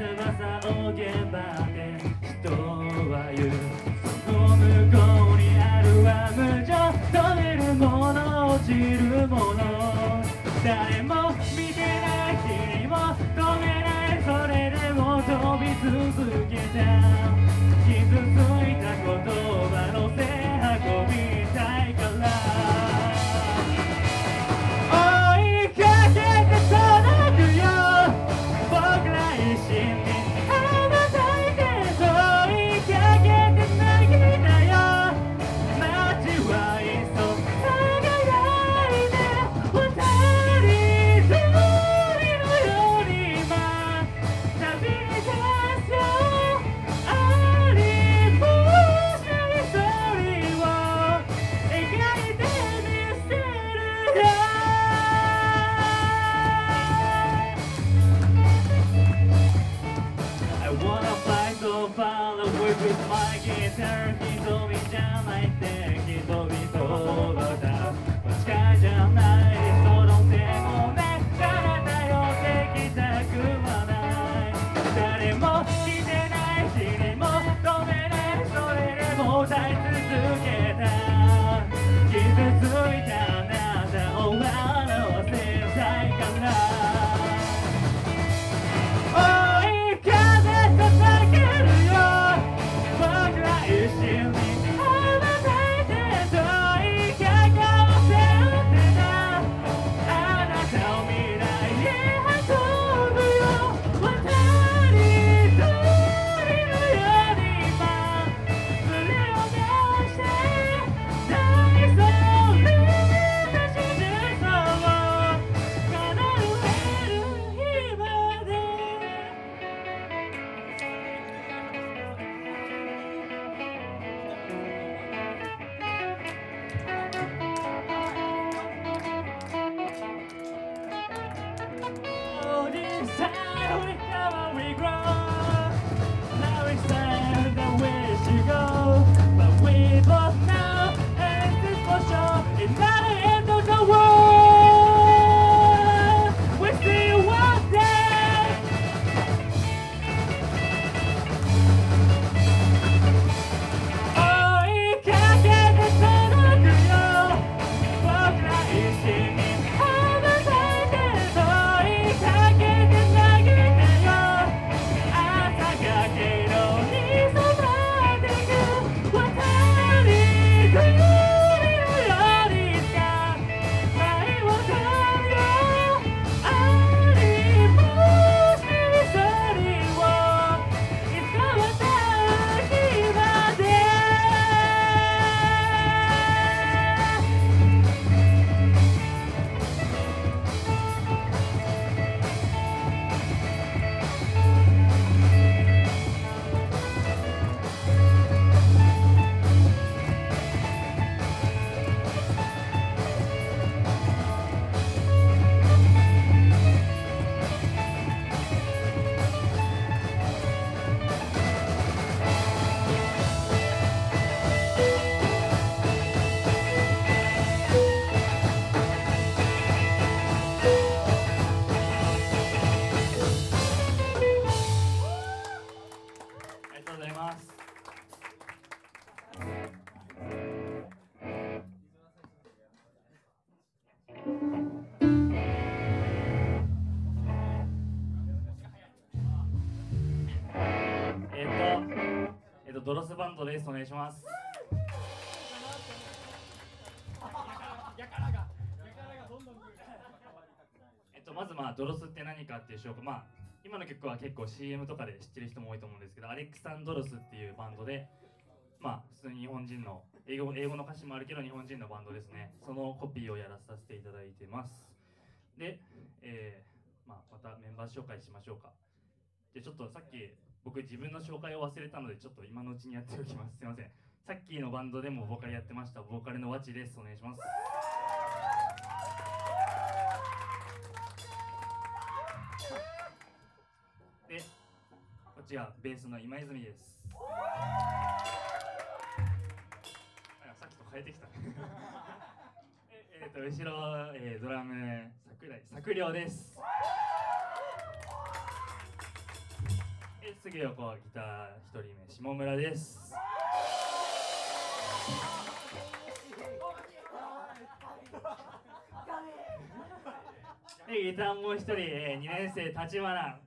翼を現場で人は言う。その向こうにあるは無情、止めるもの落ちるもの、誰も見てない君も止めない、それでも飛び続けた。傷ついた言葉のせ運びたいから追いかけて届くよ、僕ら一心に羽ばたいて追いかけて投げたよ。街は急輝いて渡り鳥のように今旅に出すよ。ありもしないストーリーを描いてみせるよ。I wanna fly so far away with my guitar。 瞳じゃないって人々だ、近いじゃないその手もね、彼だよってきたくはない。誰も来てない君も止めない、それでも歌い続けた。傷ついたあなたを笑わせたいから追い風叩けるよ、僕ら一緒に羽ばたいて問いかけ合わせてた。あなたを未来へ運ぶよ、渡り鳥のように今それを出して大それた真実を叶える日まで。Oh, this time we come and we grow. Now it's time that we should go. But we both know, and this for sure, it's not the end of the world. We see you one day. Oh, 追いかけて届くよ、僕ら一緒に羽ばたいて問いかけて投げたよ。朝がけ色に染まってく渡り鳥のようにいつか舞い渡るよ。ありもしないストーリーをいつかまた日まで。ありがとうございます。ドロスバンドです。お願いします。まずドロスって何かっていう紹介、今の曲は結構 CM とかで知ってる人も多いと思うんですけど、アレクサンドロスっていうバンドで、普通に日本人の英語の歌詞もあるけど日本人のバンドですね。そのコピーをやらさせていただいてます。で、またメンバー紹介しましょうか。でちょっとさっき僕自分の紹介を忘れたのでちょっと今のうちにやっておきます。すいません。さっきのバンドでもボーカルやってましたボーカルのワチです。お願いします。でこっちがベースの今泉です。さっきと変えてきた後ろ、ドラム桜井作良です。 杉横ギター1人目下村です。でギターもう1人、2年生立花。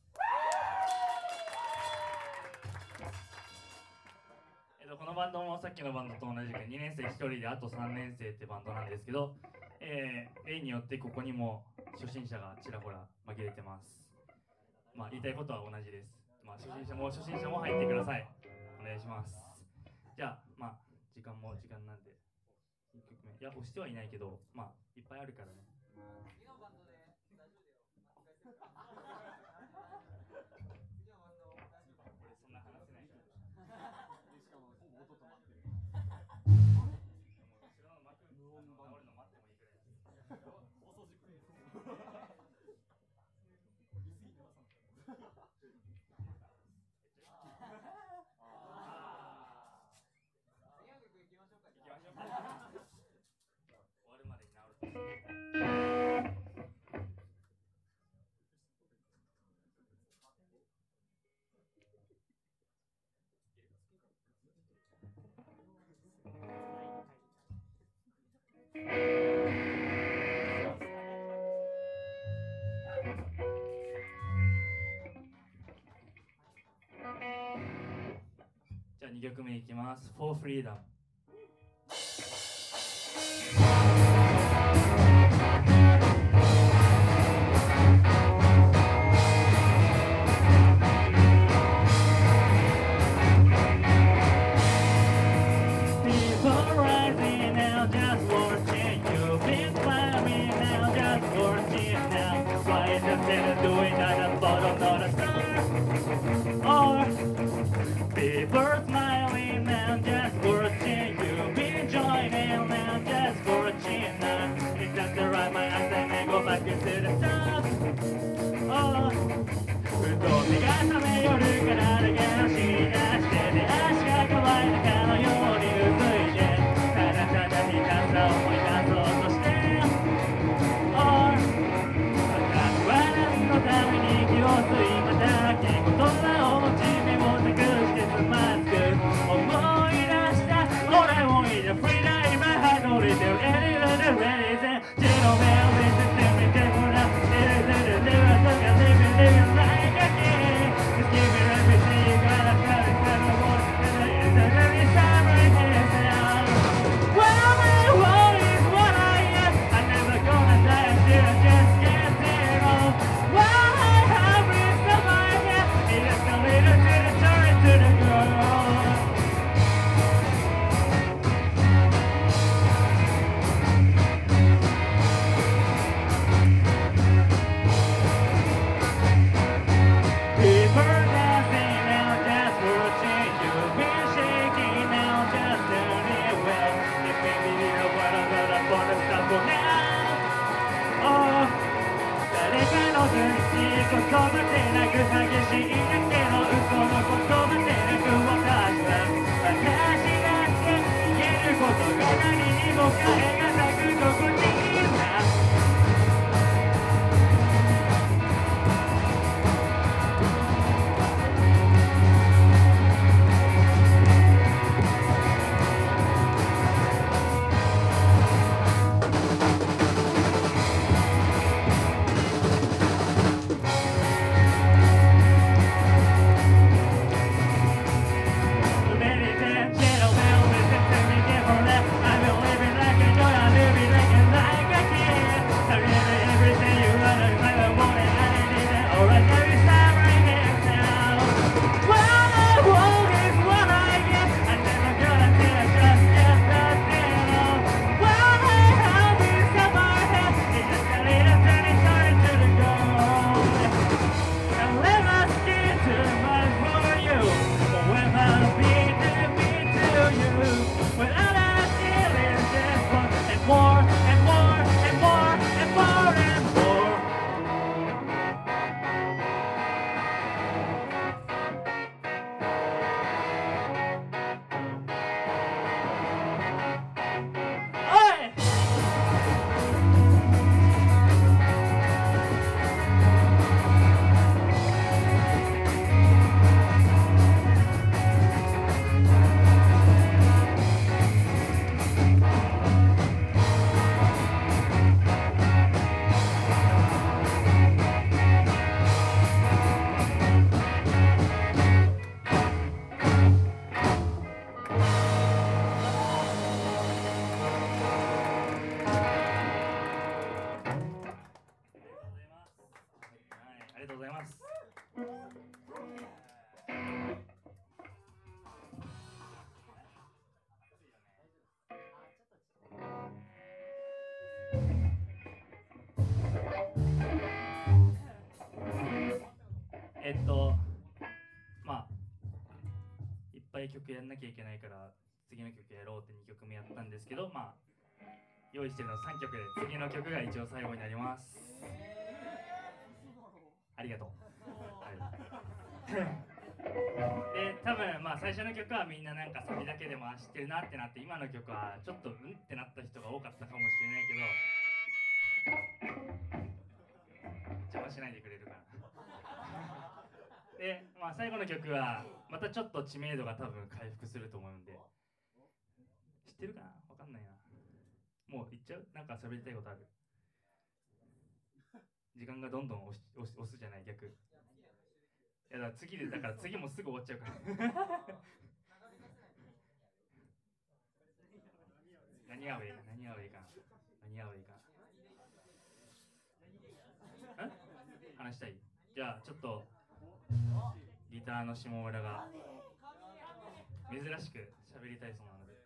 このバンドもさっきのバンドと同じく2年生1人であと3年生ってバンドなんですけど、例によってここにも初心者がちらほら紛れてます。まあ言いたいことは同じです。まあ初心者も入ってください。お願いします。じゃあまあ時間なんで1曲目、いや押してはいないけどまあいっぱいあるからね。次のバンドで大丈夫だよ。俺そんな話せないから。しかもほぼ音止まってる。後ろの幕直るの待ってもいいくらいです。放送事故。じゃあ2曲目いきます。For Freedom。People smiling and just watching you be joining and just watching now. It's just the right my eyes and I go back into the stars. Oh, ふと目が覚め夜からだけ走り出してで足が乾いたかのようにうずいてただただひたすら思い出そうとして Oh, 私は何のために息を吸いまたき言葉を持ち目をなくしてつまずく思い出した俺をいる Free day my heart no little any little reason Zero man listen to me take one up little little look at living like a king Just give me everything you gotta cut it cut it want and it's every time I hear sound Well my world is what I am I'm never gonna die until I just get zero While I have reached the mind it is a little to the turn to the ground People dancing now just watching you've been shaking now just doing it well If maybe you know what I'm gonna put a stop for now Oh 誰かの分析言葉でなく激しいだけの嘘の言葉でなく私だって言えることが何にも変えがなく心地いいんだ曲やんなきゃいけないから次の曲やろうって2曲目やったんですけど、まあ用意してるの3曲で次の曲が一応最後になります。ありがとう、はいで多分まあ最初の曲はみんななんかサビだけでも知ってるなってなって、今の曲はちょっとうんってなった人が多かったかもしれないけど邪魔しないでくれるかなで、まあ、最後の曲はまたちょっと知名度が多分回復すると思うんで、知ってるかな、わかんないな。もう言っちゃう、なんか喋りたいことある？時間がどんどん押すじゃない、逆。いやだから次もすぐ終わっちゃうから何が上か話したい。じゃあちょっとギターの下村が珍しく喋りたいそうなので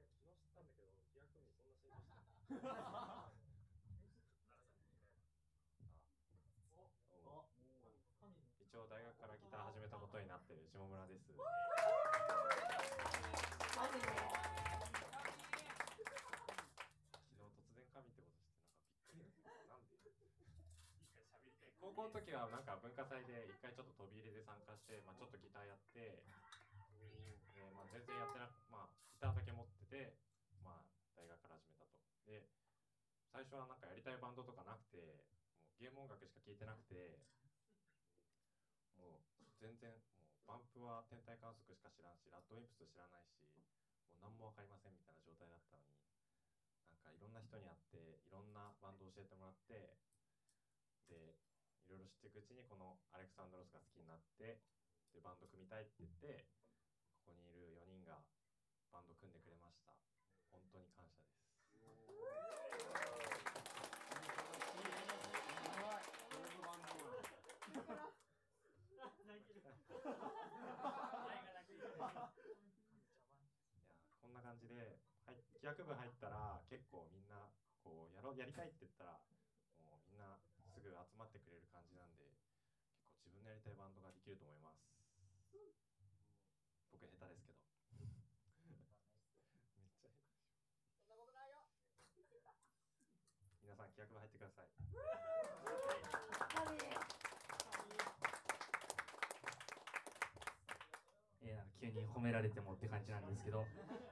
一応大学からギター始めたことになっている下村です。昨日突然神ってことしてなんかびっくり。なんで高校の時はなんか文化祭で一回ちょっと飛び入れで参加して、まあ、ちょっとギターやって、まあ、全然やってなく、まあ、ギターだけ持ってて、まあ、大学から始めたと。で最初はなんかやりたいバンドとかなくて、もうゲーム音楽しか聴いてなくて、もう全然もうバンプは天体観測しか知らんし、ラッドウィンプス知らないし、もう何も分かりませんみたいな状態だったのに、なんかいろんな人に会っていろんなバンドを教えてもらって、でいろいろ知っていくうちにこのアレクサンドロスが好きになって、でバンド組みたいって言って、ここにいる4人がバンド組んでくれました。本当に感謝です。こんな感じで、企画部入ったら結構みんなこうやりたいって言ったらもうみんなすぐ集まってくれる感じなんで、結構自分のやりたいバンドができると思います。僕下手ですけどめっちゃ下手でしょ。そんなことないよ。皆さん企画部入ってください。 なんか急に褒められてもって感じなんですけど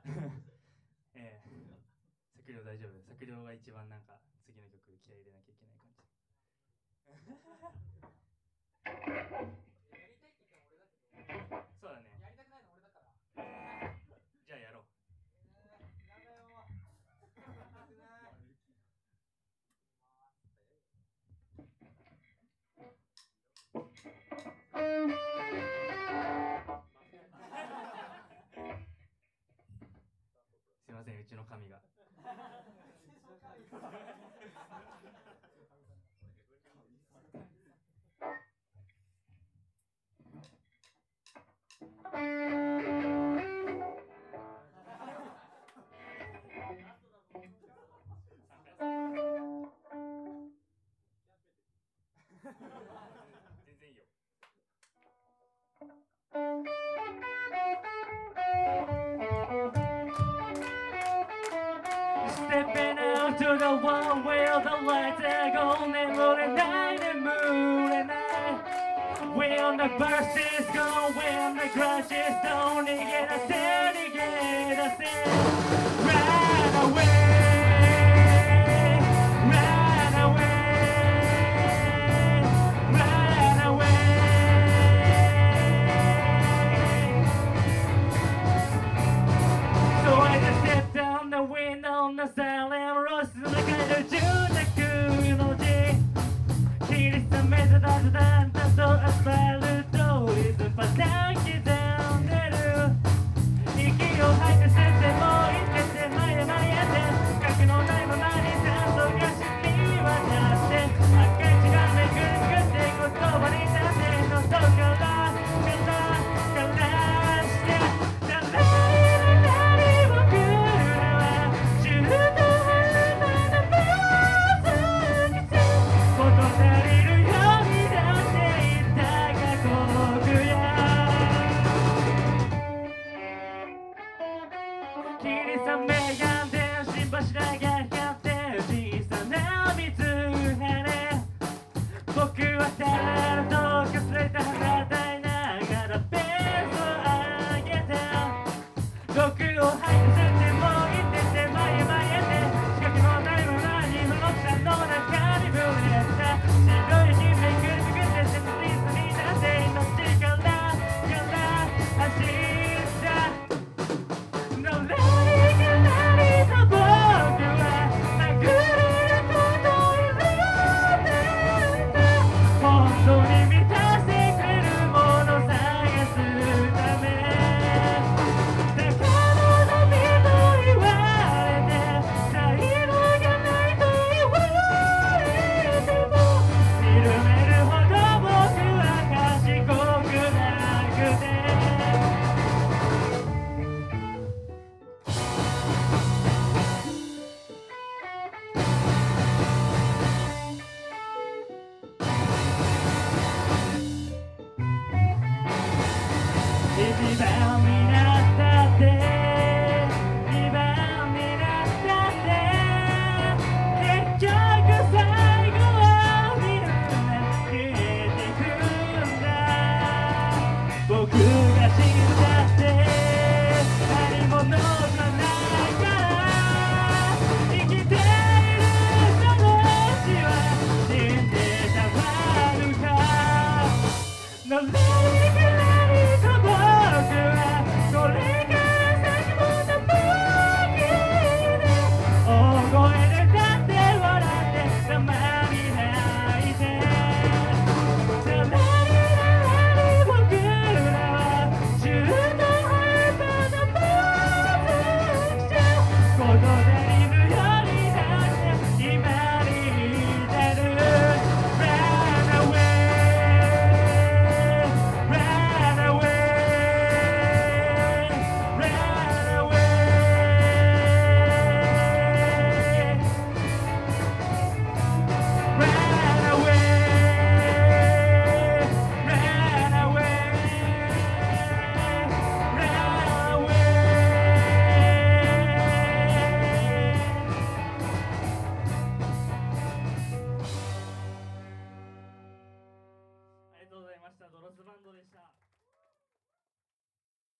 作量大丈夫？作量が一番なんか次の曲気合い入れなきゃいけない感じそうだね、やりたくないの俺だからじゃあやろう。すいません、うちの神が全然いいよ。Stepping out to the one where the lights are gone and rolling night and moon and night. When the burst is gone, when the crush is done, you get a stand, you get a stand. Run away, run away, run away. So I just sit down the window on the silent rose, look at the June, the cool,霧雨でだんだんだとアスファルトリズムパターン刻んでる。息を吐いて捨ててもう一回で前へ前へで核のないままに酸素が染み渡って赤い血がめくって言葉になって喉からして誰の何も来るわ中途半端な妄想にさ事足りるようにだって霧雨がんで心柱が光って小さな水羽僕はたらとかすれた羽たいながらペースを上げて毒を吐く